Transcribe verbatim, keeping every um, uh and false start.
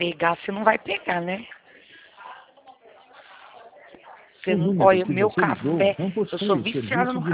Pegar, você não vai pegar, né? Você O não, número olha, que meu você ligou café, não eu sou possui viciada serviço no de